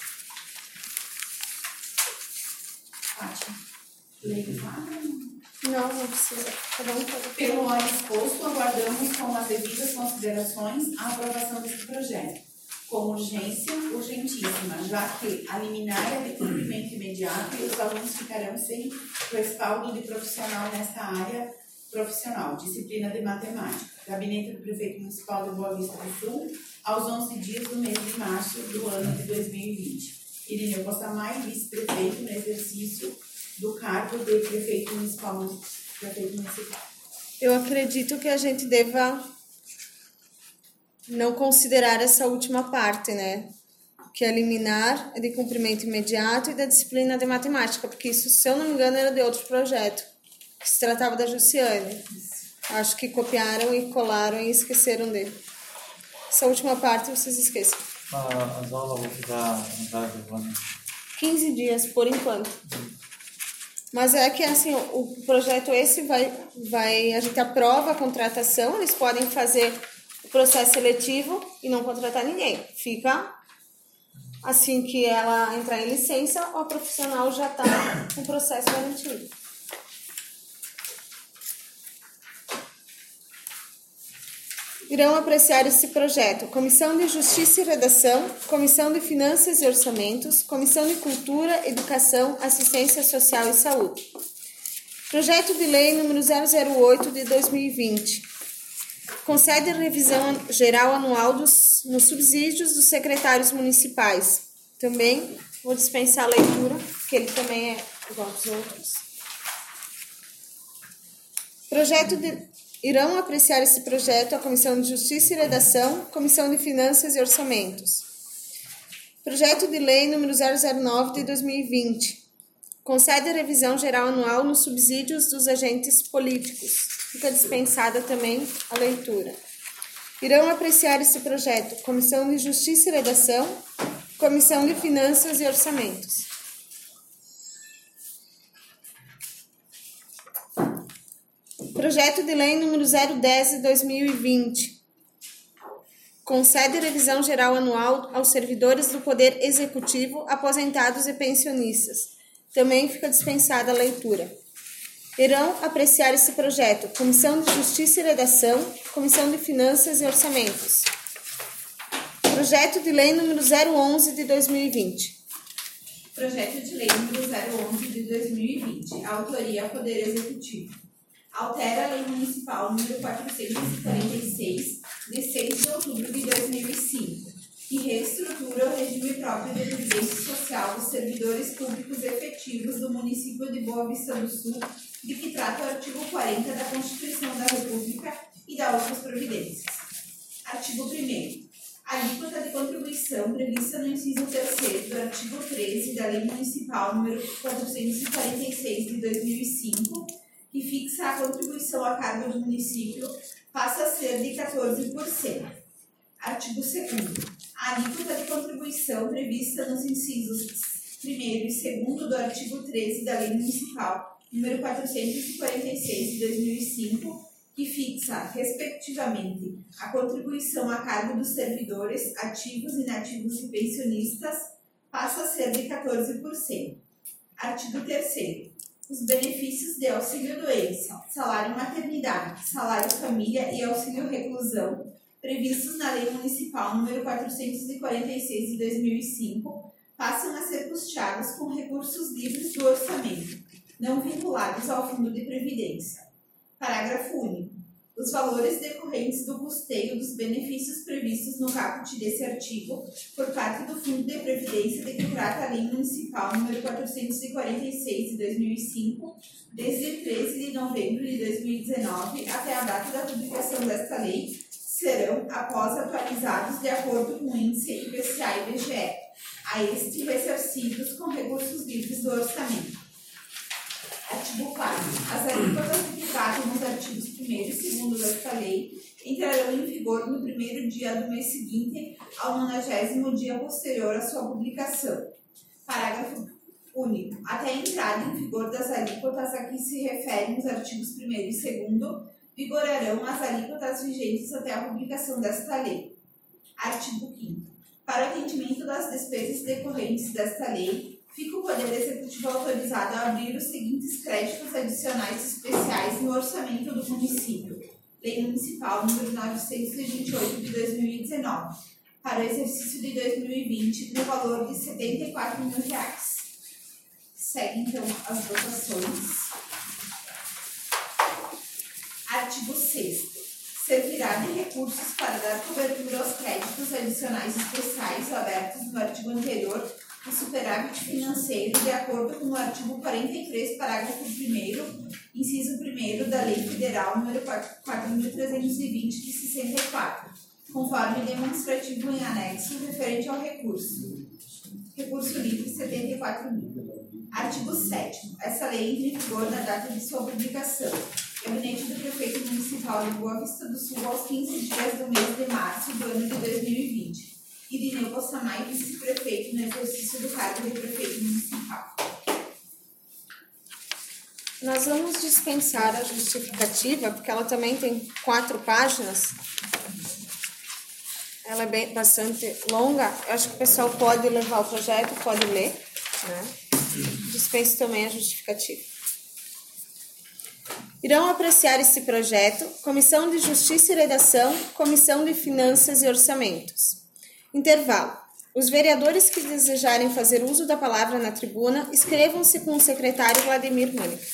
Fátima, lei do quadro? Não, não precisa. Cada um pode. Pelo mais exposto, aguardamos com as devidas considerações a aprovação deste projeto. com urgência urgentíssima, já que a liminar é de cumprimento imediato e os alunos ficarão sem respaldo de profissional nesta área profissional, disciplina de matemática. Gabinete do Prefeito Municipal de Boa Vista do Sul, aos onze dias do mês de março do ano de dois mil e vinte. Irineu Costamai, vice-prefeito no exercício do cargo de Prefeito Municipal. Prefeito Municipal. Eu acredito que a gente deva não considerar essa última parte, né? Que é liminar é de cumprimento imediato e da disciplina de matemática, porque isso, se eu não me engano, era de outro projeto, que se tratava da Jussiane. Acho que copiaram e colaram e esqueceram dele. Essa última parte vocês esqueçam. Ah, as aulas vão ficar no quinze dias, por enquanto. Mas é que assim, o projeto esse vai, vai, a gente aprova a contratação, eles podem fazer o processo seletivo e não contratar ninguém. Fica assim que ela entrar em licença, o profissional já está com o processo garantido. Irão apreciar esse projeto: Comissão de Justiça e Redação, Comissão de Finanças e Orçamentos, Comissão de Cultura, Educação, Assistência Social e Saúde. Projeto de Lei número zero zero oito de dois mil e vinte. Concede revisão geral anual dos, nos subsídios dos secretários municipais. Também vou dispensar a leitura, que ele também é igual aos outros. Projeto de... Irão apreciar esse projeto a Comissão de Justiça e Redação, Comissão de Finanças e Orçamentos. Projeto de Lei número zero zero nove de dois mil e vinte. Concede a revisão geral anual nos subsídios dos agentes políticos. Fica dispensada também a leitura. Irão apreciar esse projeto Comissão de Justiça e Redação, Comissão de Finanças e Orçamentos. Projeto de Lei número zero dez de dois mil e vinte. Concede revisão geral anual aos servidores do Poder Executivo, aposentados e pensionistas. Também fica dispensada a leitura. Irão apreciar esse projeto Comissão de Justiça e Redação, Comissão de Finanças e Orçamentos. Projeto de Lei número zero onze de dois mil e vinte. Projeto de Lei número zero onze de dois mil e vinte. Autoria Poder Executivo. Altera a Lei Municipal número quatrocentos e quarenta e seis, de seis de outubro de dois mil e cinco, que reestrutura o regime próprio de previdência social dos servidores públicos efetivos do município de Boa Vista do Sul, de que trata o artigo quarenta da Constituição da República e da outras providências. Artigo primeiro. A alíquota de contribuição prevista no inciso terceiro do artigo treze da Lei Municipal número quatrocentos e quarenta e seis de dois mil e cinco, que fixa a contribuição a cargo do município, passa a ser de quatorze por cento. Artigo segundo. A alíquota de contribuição prevista nos incisos primeiro e segundo do artigo treze da Lei Municipal número quatrocentos e quarenta e seis de dois mil e cinco, que fixa, respectivamente, a contribuição a cargo dos servidores ativos, inativos e pensionistas, passa a ser de quatorze por cento. Artigo terceiro. Os benefícios de auxílio-doença, salário-maternidade, salário-família e auxílio-reclusão, previstos na Lei Municipal número quatrocentos e quarenta e seis de dois mil e cinco, passam a ser custeados com recursos livres do orçamento, não vinculados ao Fundo de Previdência. Parágrafo único. Os valores decorrentes do custeio dos benefícios previstos no caput desse artigo, por parte do Fundo de Previdência de que trata a Lei Municipal número quatrocentos e quarenta e seis de dois mil e cinco, desde treze de novembro de dois mil e dezenove até a data da publicação desta lei, serão, após atualizados de acordo com o índice I P C A e I B G E, a este ressarcidos com recursos livres do orçamento. Artigo quarto. As alíquotas que tratam nos artigos primeiro e segundo desta lei entrarão em vigor no primeiro dia do mês seguinte ao nonagésimo dia posterior à sua publicação. Parágrafo único. Até a entrada em vigor das alíquotas a que se referem os artigos primeiro e segundo, vigorarão as alíquotas vigentes até a publicação desta lei. Artigo quinto. Para o atendimento das despesas decorrentes desta lei, fica o Poder Executivo autorizado a abrir os seguintes créditos adicionais especiais no orçamento do município. Lei Municipal número novecentos e vinte e oito de dois mil e dezenove. para o exercício de dois mil e vinte no valor de setenta e quatro mil reais. Seguem, então, as votações. Artigo sexto. Servirá de recursos para dar cobertura aos créditos adicionais especiais abertos no artigo anterior do superávit financeiro, de acordo com o artigo quarenta e três, parágrafo primeiro, inciso primeiro da Lei Federal número quatro mil trezentos e vinte, de sessenta e quatro, conforme demonstrativo em anexo referente ao recurso. Recurso livre setenta e quatro mil. Artigo sétimo. Essa lei entra em vigor na data de sua publicação. Gabinete do Prefeito Municipal de Boa Vista do Sul, aos quinze dias do mês de março do ano de dois mil e vinte. Irineu Possamay, vice-prefeito no exercício do cargo de prefeito municipal. Nós vamos dispensar a justificativa, porque ela também tem quatro páginas. Ela é bem, bastante longa. Eu acho que o pessoal pode levar o projeto, pode ler, né? Dispenso também a justificativa. Irão apreciar esse projeto Comissão de Justiça e Redação, Comissão de Finanças e Orçamentos. Intervalo. Os vereadores que desejarem fazer uso da palavra na tribuna, inscrevam-se com o secretário Vladimir Mânica.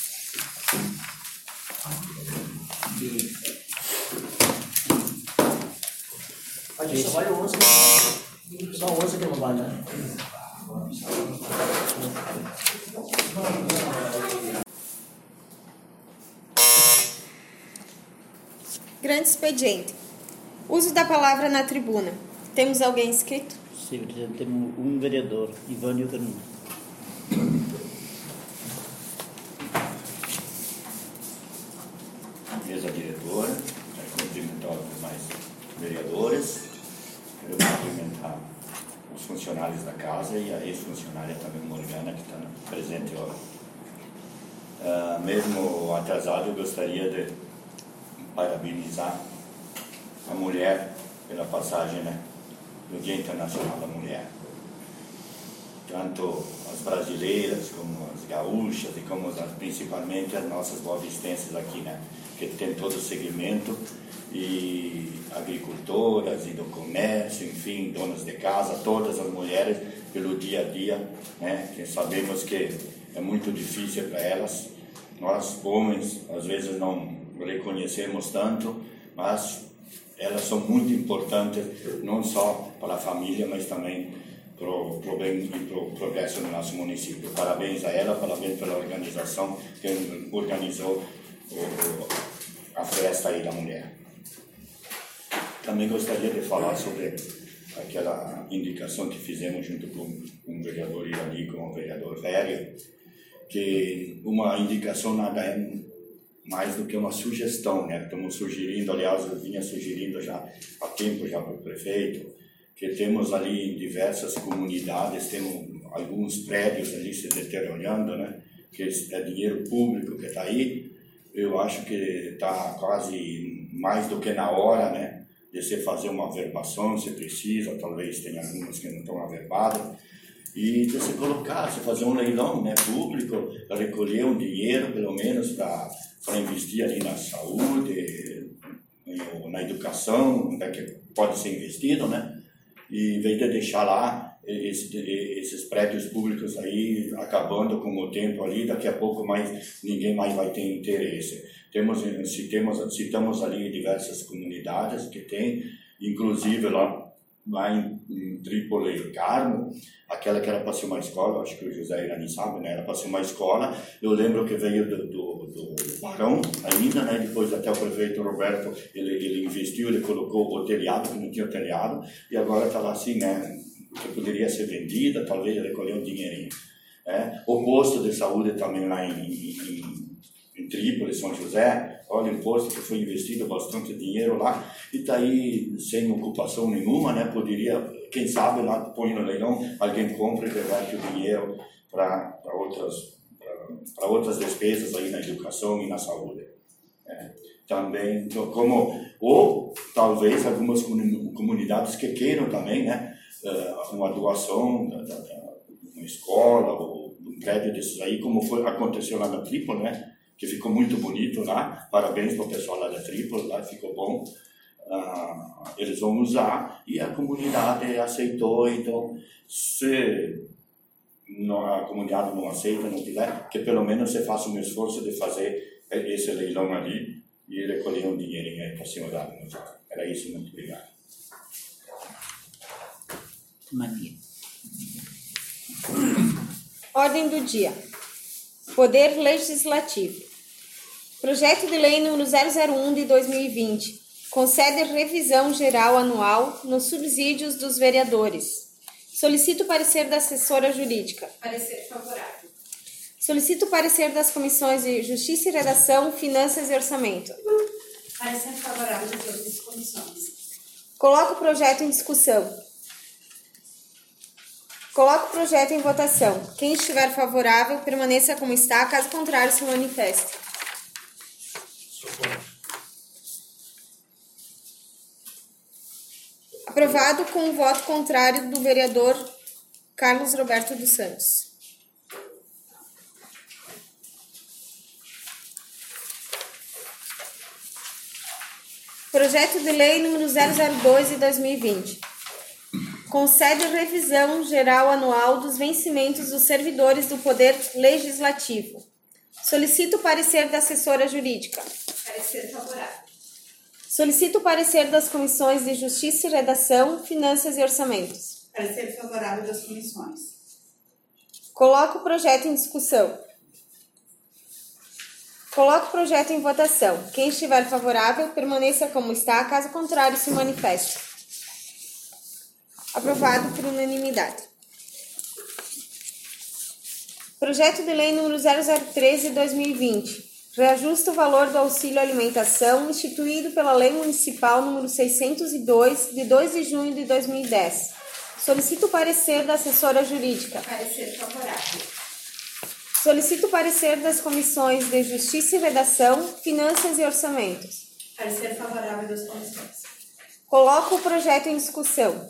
A gente só vai onze. Só onze que não vai, né? Grande expediente. Uso da palavra na tribuna. Temos alguém inscrito? Sim, presidente, temos um vereador, Ivânio Canuto. Mesa diretora, quero cumprimentar os demais vereadores, quero cumprimentar os funcionários da casa e a ex-funcionária também, Morgana, que está presente hoje. Uh, mesmo atrasado, eu gostaria de parabenizar a mulher pela passagem, né, do Dia Internacional da Mulher. Tanto as brasileiras, como as gaúchas e como as, principalmente as nossas boavistenses aqui, né, que tem todo o segmento, e agricultoras e do comércio, enfim, donas de casa, todas as mulheres pelo dia a dia, né, que sabemos que é muito difícil para elas. Nós, homens, às vezes não reconhecemos tanto, mas elas são muito importantes, não só para a família, mas também para o bem e para o progresso do nosso município. Parabéns a ela, parabéns pela organização que organizou o, a festa aí da mulher. Também gostaria de falar sobre aquela indicação que fizemos junto com, com o vereador Irani, com o vereador Velho, que uma indicação nada é mais do que uma sugestão, né? Estamos sugerindo, aliás, eu vinha sugerindo já há tempo já para o prefeito, que temos ali diversas comunidades, temos alguns prédios ali se deteriorando, né? Que é dinheiro público que está aí. Eu acho que está quase mais do que na hora, né? De se fazer uma averbação, se precisa, talvez tenha algumas que não estão averbadas, e de se colocar, se fazer um leilão, né, público, recolher um dinheiro, pelo menos, para investir ali na saúde, na educação, né, que pode ser investido, né? E em vez de deixar lá esse, esses prédios públicos aí acabando com o tempo ali, daqui a pouco mais ninguém mais vai ter interesse. Temos, citamos, citamos ali diversas comunidades que tem, inclusive lá, lá em, em Trípoli, Carmo, aquela que era para ser uma escola, acho que o José Irani sabe, né? Era para ser uma escola. Eu lembro que veio do, do, do Barão ainda, né? Depois até o prefeito Roberto, ele, ele investiu, ele colocou o telhado, que não tinha telhado, e agora está lá assim, né? Que poderia ser vendida, talvez recolher um dinheirinho. É? O posto de saúde também lá em, em em Trípoli, São José, olha, um posto que foi investido bastante dinheiro lá e está aí sem ocupação nenhuma, né? Poderia, quem sabe, lá põe no leilão, alguém compra e reverte o dinheiro para outras, para outras despesas aí na educação e na saúde. É. Também, como, ou talvez algumas comunidades que queiram também, né? Uma doação da, da, da uma escola ou um prédio desses aí, como foi, aconteceu lá na Trípoli, né? Que ficou muito bonito lá, parabéns para o pessoal lá da Trípoli, lá ficou bom. ah, eles vão usar e a comunidade aceitou. Então, se não, a comunidade não aceita, não tiver, que pelo menos você faça um esforço de fazer esse leilão ali e recolher um dinheirinho aí para cima da música. Era isso, muito obrigado. Mania. Ordem do dia. Poder Legislativo. Projeto de Lei número zero zero um de dois mil e vinte concede revisão geral anual nos subsídios dos vereadores. Solicito o parecer da assessora jurídica. Parecer favorável. Solicito o parecer das comissões de Justiça e Redação, Finanças e Orçamento. Parecer favorável de todas as comissões. Coloco o projeto em discussão. Coloco o projeto em votação. Quem estiver favorável, permaneça como está. Caso contrário, se manifeste. Aprovado com o voto contrário do vereador Carlos Roberto dos Santos. Projeto de Lei número zero zero dois de dois mil e vinte. Concede revisão geral anual dos vencimentos dos servidores do Poder Legislativo. Solicito o parecer da assessora jurídica. Parecer favorável. Solicito o parecer das comissões de Justiça e Redação, Finanças e Orçamentos. Parecer favorável das comissões. Coloco o projeto em discussão. Coloco o projeto em votação. Quem estiver favorável, permaneça como está. Caso contrário, se manifeste. Aprovado por unanimidade. Projeto de Lei número zero zero três de dois mil e vinte. Reajusta o valor do auxílio alimentação instituído pela Lei Municipal número seiscentos e dois, de dois de junho de dois mil e dez. Solicito o parecer da assessora jurídica. Parecer favorável. Solicito o parecer das comissões de Justiça e Redação, Finanças e Orçamentos. Parecer favorável das comissões. Coloco o projeto em discussão.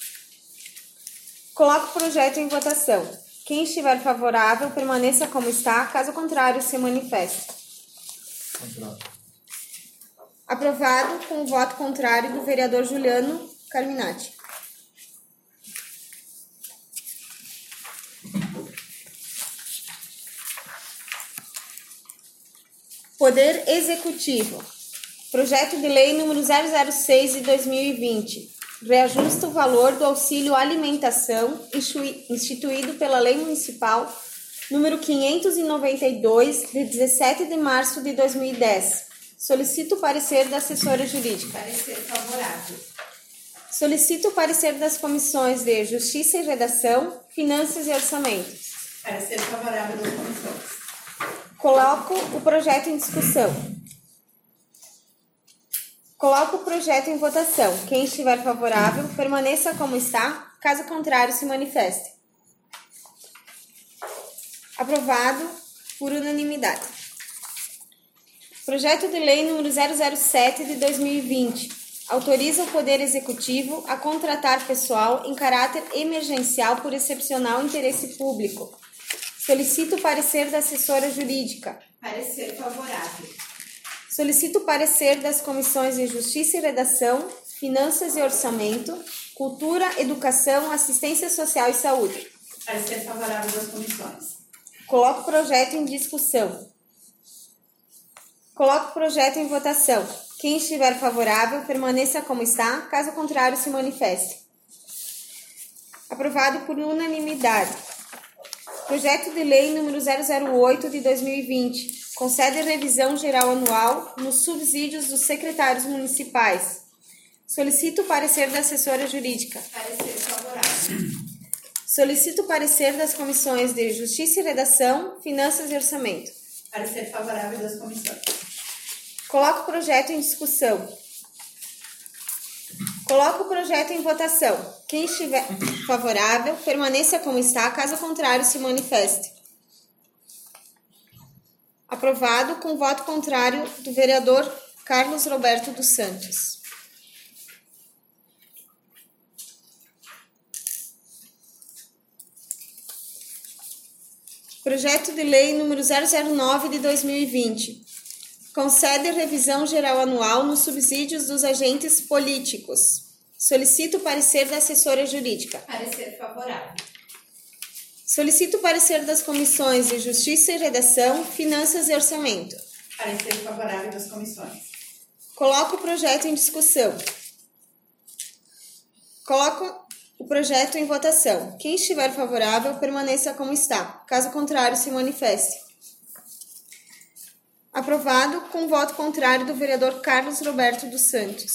Coloco o projeto em votação. Quem estiver favorável, permaneça como está. Caso contrário, se manifeste. Contrário. Aprovado com o voto contrário do vereador Juliano Carminati. Poder Executivo. Projeto de Lei número zero zero seis de dois mil e vinte. Reajusta o valor do auxílio alimentação instituído pela Lei Municipal número quinhentos e noventa e dois, de dezessete de março de dois mil e dez. Solicito o parecer da assessora jurídica. Parecer favorável. Solicito o parecer das comissões de Justiça e Redação, Finanças e Orçamentos. Parecer favorável das comissões. Coloco o projeto em discussão. Coloco o projeto em votação. Quem estiver favorável, permaneça como está. Caso contrário, se manifeste. Aprovado por unanimidade. Projeto de Lei número zero zero sete de dois mil e vinte. Autoriza o Poder Executivo a contratar pessoal em caráter emergencial por excepcional interesse público. Solicito o parecer da assessora jurídica. Parecer favorável. Solicito o parecer das comissões de Justiça e Redação, Finanças e Orçamento, Cultura, Educação, Assistência Social e Saúde. Parecer favorável das comissões. Coloco o projeto em discussão. Coloco o projeto em votação. Quem estiver favorável, permaneça como está. Caso contrário, se manifeste. Aprovado por unanimidade. Projeto de Lei número zero zero oito de dois mil e vinte. Concede revisão geral anual nos subsídios dos secretários municipais. Solicito o parecer da assessora jurídica. Parecer favorável. Solicito o parecer das comissões de Justiça e Redação, Finanças e Orçamento. Parecer favorável das comissões. Coloco o projeto em discussão. Coloco o projeto em votação. Quem estiver favorável, permaneça como está. Caso contrário, se manifeste. Aprovado com voto contrário do vereador Carlos Roberto dos Santos. Projeto de Lei número zero zero nove de dois mil e vinte. Concede revisão geral anual nos subsídios dos agentes políticos. Solicito o parecer da assessora jurídica. Parecer favorável. Solicito o parecer das comissões de Justiça e Redação, Finanças e Orçamento. Parecer favorável das comissões. Coloco o projeto em discussão. Coloco o projeto em votação. Quem estiver favorável, permaneça como está. Caso contrário, se manifeste. Aprovado com voto contrário do vereador Carlos Roberto dos Santos.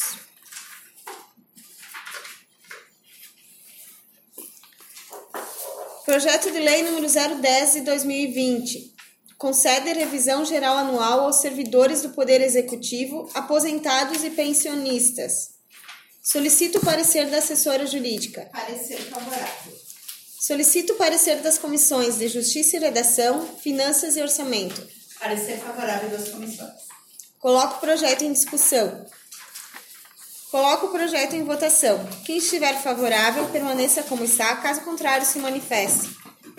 Projeto de Lei número zero dez de dois mil e vinte. Concede revisão geral anual aos servidores do Poder Executivo, aposentados e pensionistas. Solicito o parecer da assessora jurídica. Parecer favorável. Solicito o parecer das comissões de Justiça e Redação, Finanças e Orçamento. Parecer favorável das comissões. Coloco o projeto em discussão. Coloco o projeto em votação. Quem estiver favorável, permaneça como está. Caso contrário, se manifeste.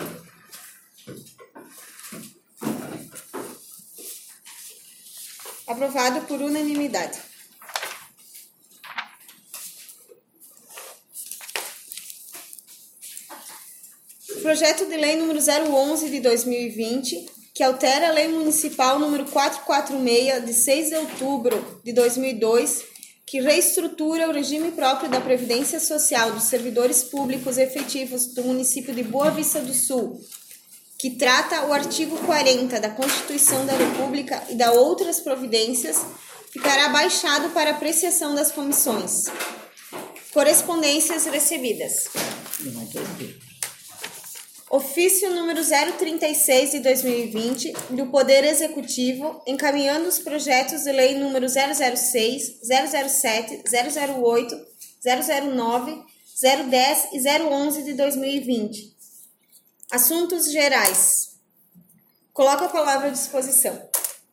Aprovado por unanimidade. Projeto de Lei número zero onze de dois mil e vinte, que altera a Lei Municipal número quatrocentos e quarenta e seis, de seis de outubro de dois mil e dois, que reestrutura o regime próprio da Previdência Social dos servidores públicos efetivos do município de Boa Vista do Sul, que trata o artigo quarenta da Constituição da República e da outras providências, ficará baixado para apreciação das comissões. Correspondências recebidas. Eu não estou aqui. Ofício número zero trinta e seis de dois mil e vinte do Poder Executivo, encaminhando os projetos de lei número zero zero seis, zero zero sete, zero zero oito, zero zero nove, zero dez e zero onze de dois mil e vinte. Assuntos gerais. Coloco a palavra à disposição.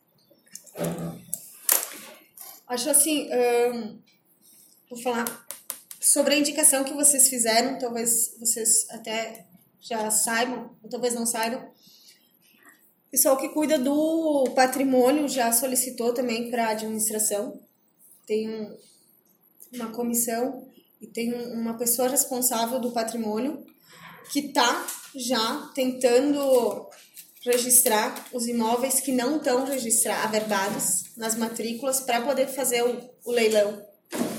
Acho assim, hum, vou falar sobre a indicação que vocês fizeram, talvez vocês até já saibam, ou talvez não saibam. O pessoal que cuida do patrimônio já solicitou também para a administração. Tem um, uma comissão e tem uma pessoa responsável do patrimônio que está já tentando registrar os imóveis que não estão registrados, averbados nas matrículas, para poder fazer o, o leilão.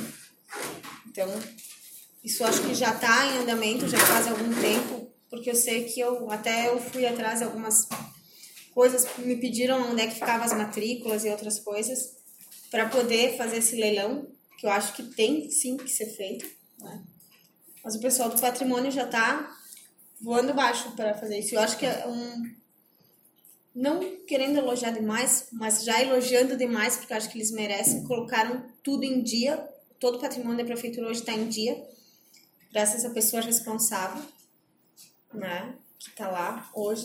Então, isso acho que já está em andamento, já faz algum tempo, porque eu sei que eu até eu fui atrás de algumas coisas, me pediram onde é que ficavam as matrículas e outras coisas, para poder fazer esse leilão, que eu acho que tem sim que ser feito, né? Mas o pessoal do patrimônio já está voando baixo para fazer isso. Eu acho que é um... Não querendo elogiar demais, mas já elogiando demais, porque eu acho que eles merecem, colocaram tudo em dia, todo o patrimônio da prefeitura hoje está em dia, graças à pessoa responsável, né, que está lá hoje.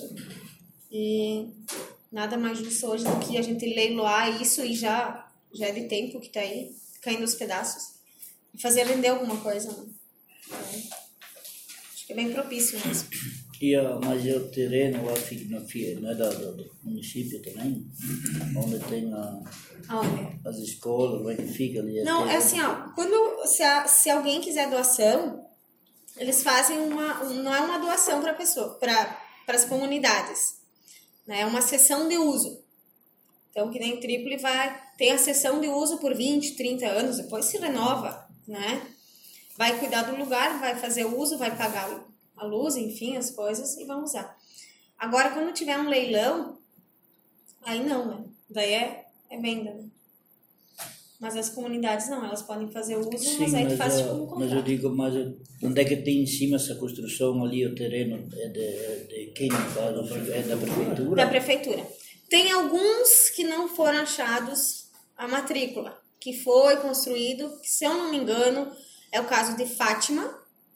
E nada mais justo hoje do que a gente leiloar isso, e já, já é de tempo que está aí, caindo aos pedaços, e fazer render alguma coisa, né? Então, acho que é bem propício mesmo. E a, mas o terreno lá fica, não, fica, não é da, do, do município também? Onde tem a, Aonde? as escolas, onde é que fica ali? Não, é assim, ó, quando, se, a, se alguém quiser doação, eles fazem uma, um, não é uma doação para a pessoa, para as comunidades, né? É uma cessão de uso. Então, que nem Trípoli vai, tem a cessão de uso por vinte, trinta anos, depois se renova, né? Vai cuidar do lugar, vai fazer uso, vai pagar a luz, enfim, as coisas, e vão usar. Agora, quando tiver um leilão, aí não, né? Daí é, é venda, né? Mas as comunidades não, elas podem fazer uso, Sim, mas aí tu mas, faz a, tipo um contrato. mas eu digo, mas onde é que tem em cima essa construção ali, o terreno é de, de quem no caso? É da prefeitura? Da prefeitura. Tem alguns que não foram achados a matrícula, que foi construído, que, se eu não me engano, é o caso de Fátima.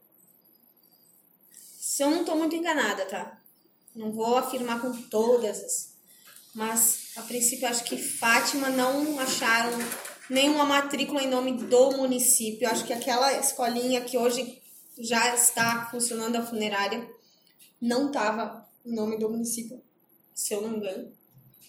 Se eu não estou muito enganada, tá? Não vou afirmar com todas as, mas a princípio acho que Fátima não acharam nenhuma matrícula em nome do município. Acho que aquela escolinha que hoje já está funcionando, a funerária, não estava em nome do município, se eu não me engano.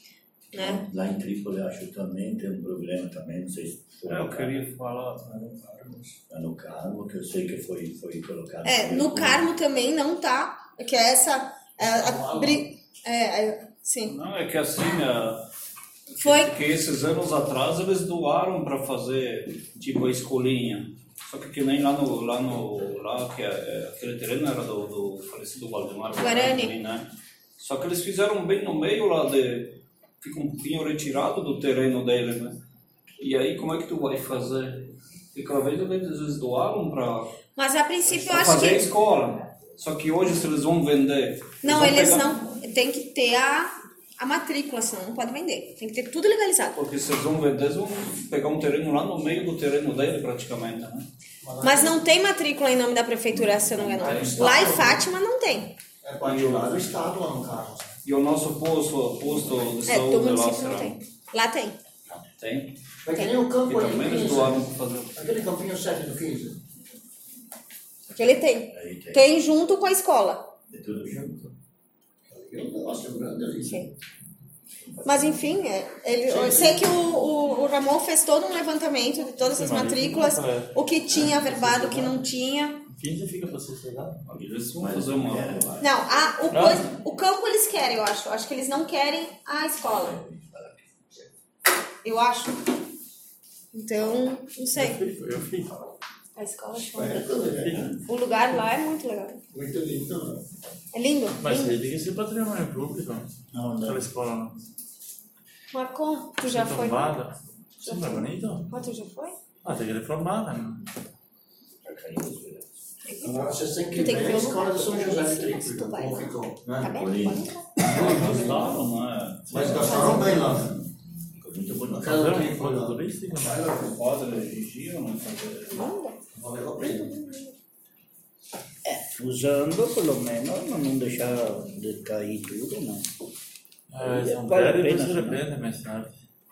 né? Lá em Trípoli, acho também tem um problema também, não sei se foi. É, eu queria falar. Lá no Carmo, que eu sei que foi, foi colocado. É, no Carmo também não tá, que é essa... É, a, bri, é, é, sim. Não, é que assim, é, Foi... que esses anos atrás eles doaram para fazer tipo a escolinha. Só que, que nem lá no, lá no, lá que é, é, aquele terreno era do, do falecido Valdemar Guarani, né? Só que eles fizeram bem no meio lá de, fica um pouquinho retirado do terreno dele, né? E aí como é que tu vai fazer? E cada vez eles doaram para Mas a princípio eu acho fazer que... a escola. Só que hoje se eles vão vender... Não, vão eles pegar... não, tem que ter a, a matrícula, senão não pode vender. Tem que ter tudo legalizado. Porque se eles vão vender, eles vão pegar um terreno lá no meio do terreno dele, praticamente, né? Mas não tem matrícula em nome da prefeitura, se eu não me engano. Lá em Fátima não tem. É particular do Estado lá no carro. E o nosso posto, posto de É, do saúde lá município será? não tem. Lá tem. Tem? É que nem o E campo ali também do eles quinze. doaram para fazer. Aquele campinho sete do quinze. Que ele tem. Aí tem. Tem junto com a escola. É tudo junto. É um negócio grande ali. Sim. Mas enfim, é, ele, eu sei que o, o, o Ramon fez todo um levantamento de todas as matrículas, o que tinha averbado, o que não tinha. quinze fica para sociedade. Eles vão fazer uma... Não, a, o, coisa, o campo eles querem, eu acho. Eu acho que eles não querem a escola. Eu acho. Então, não sei. Eu fiz. A escola é o lugar lá é muito legal. Muito lindo. É lindo? Mas lindo. aí tem que ser patrimônio público. Não, Aquela não. escola não. Marcon, tu já foi? Tombada. Sim, não é bonito? Ah, tu já foi? Ah, tem que reformar, né? Agora vocês têm que Tu tem que ver ver a o escola lugar. de São José de Tu Trípoli, vai como lá. ficou. Tá Né? bem? Pode entrar. Gostaram, não é? Mas gastaram bem lá. Né? Ficou muito bonito. Aquela Fazer uma Trípoli coisa lá. turística, né? Vai lá. Pode exigir ou não fazer? Valeu a pena. Usando, pelo menos, não deixar de cair tudo, não. É, eles não Vale a querem, pena, mas se né? arrependem mais tarde.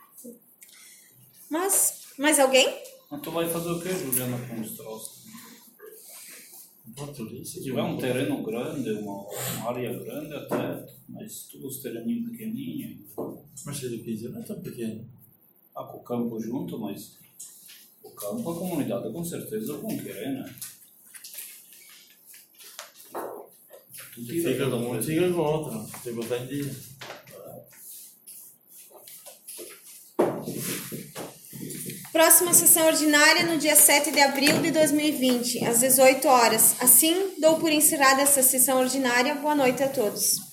Mas, mais alguém? Mas tu vai fazer o que, Juliana, com os troços? Bom, turístico. Se tiver um terreno grande, uma, uma área grande até, mas tudo os terreninhos pequenininhos. Mas se ele quiser, não é tão pequeno. Ah, com o campo junto, mas o campo, a comunidade com certeza vão querer, né? Tudo Fica com um, fica com outro. Tem que botar em dia. Próxima sessão ordinária no dia sete de abril de dois mil e vinte, às dezoito horas. Assim, dou por encerrada essa sessão ordinária. Boa noite a todos.